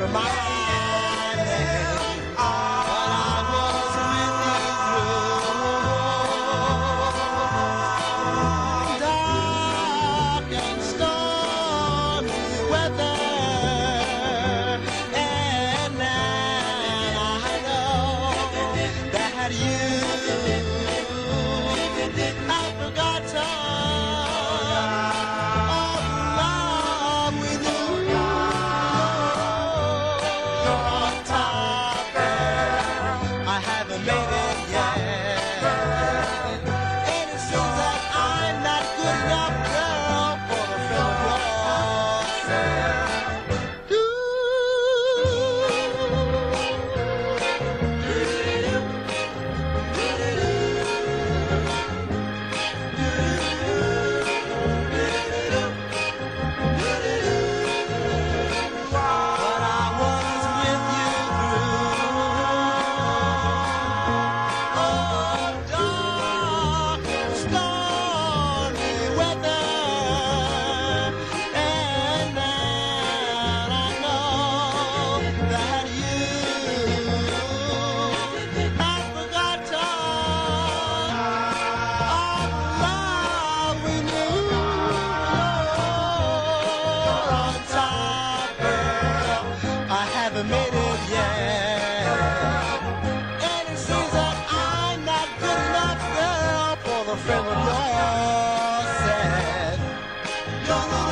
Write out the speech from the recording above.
remember my name, but I was with you through dark and stormy weather, and now I know that you have forgotten all the love we knew. You're on top, girl. I haven't made it yet, and it seems that I'm not good enough, girl, for the friend of yours. But I was with you through dark and stormy weather, and now I know that you have forgotten all the love we knew. You're on top, girl. I haven't made it yet, and it seems that I'm not good enough, girl, for the friend of yours said.